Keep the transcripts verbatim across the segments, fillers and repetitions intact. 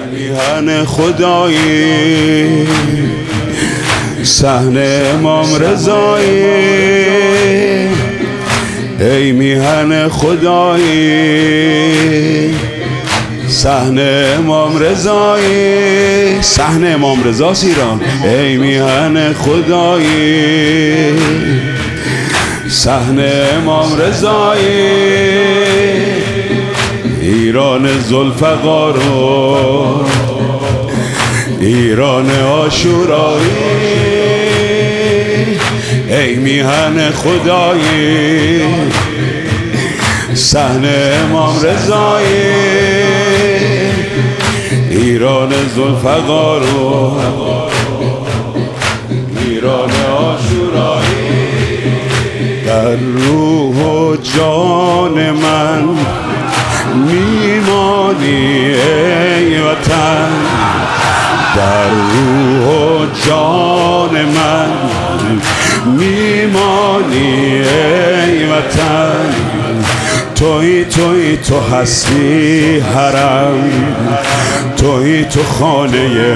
میهن خدایی، صحن امام رضایی، ای میهن خدایی، صحن امام رضایی، صحن امام رضاست ایران. ای میهن خدایی، صحن امام رضایی، ایران ذوالفقار و ایران عاشورایی، ای میهن خدایی، صحن امام رضایی، ایران ذوالفقار و ایران عاشورایی. در روح و جان من میمانی ای وطن، در روح و جان من میمانی ای وطن، توی توی تو هستی حرم، توی تو خانه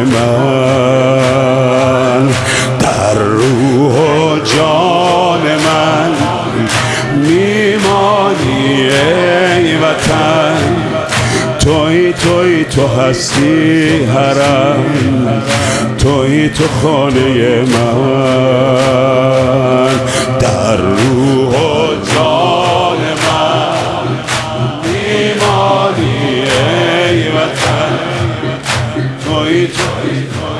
من، در روح و جان من میمانی ای وطن، توی توی تو هستی حرم، توی تو خانه من، در روح و جان من میمانی ای وطن، توی توی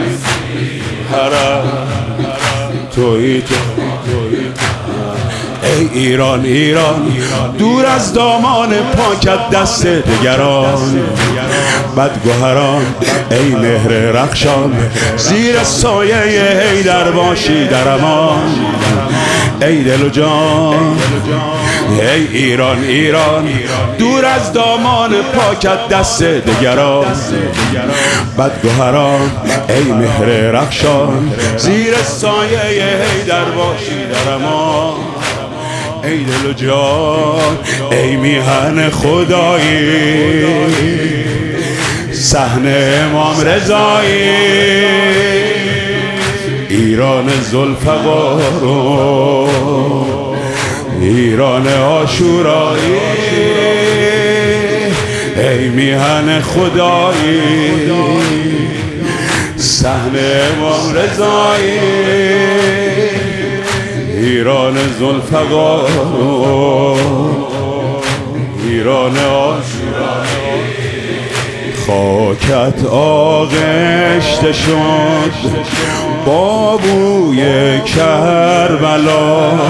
حرم، توی تو ای ایران ایران، دور از دامان پاکت دست دگران، بدگوهران ای مهر رخشان، زیر سایه حیدر باشی در امان، ای دل و جان ای ایران ایران، دور از دامان پاکت دست دگران، بدگوهران ای مهر رخشان، زیر سایه حیدر باشی در امان، ای دل و جان ای میهن خدایی، صحن امام رضایی، ایران ذوالفقار و ایران عاشورایی، ای میهن خدایی، صحن امام رضایی، ایران ذوالفقار و ایران عاشورایی. خاکت آغشته شد با بوی کربلا،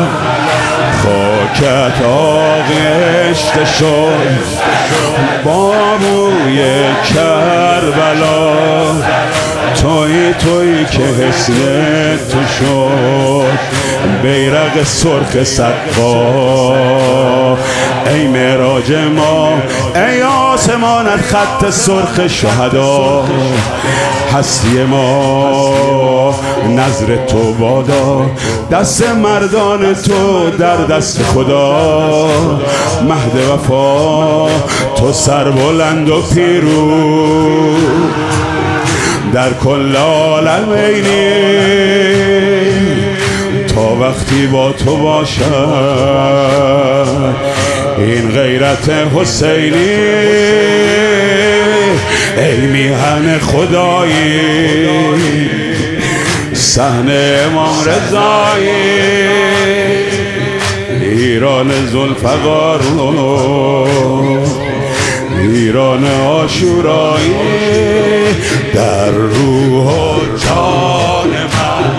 خاکت آغشته شد با بوی کربلا، توی توی که حسن تو شد بیرق سرخ سقا، ای معراج ما ای آسمانت خط سرخ شهدا، هستی ما نظر تو بادا، دست مردان تو در دست خدا، مهد وفا تو سربلند و پیروز در کل عالم اینی، تا وقتی با تو باشد این غیرت حسینی، ای میهن خدایی، صحن امام رضایی، ایران ذوالفقار و ایران عاشورایی، در روح و جان من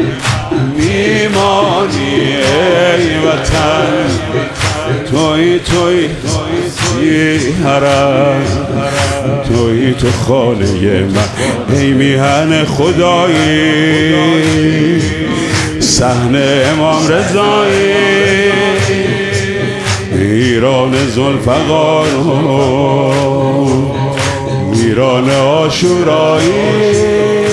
میمانی ای وطن، توی توی توی حرم، توی تو خانه من، ای میهن خدایی، صحن امام رضایی، ایران ذوالفقار و ایران عاشورایی.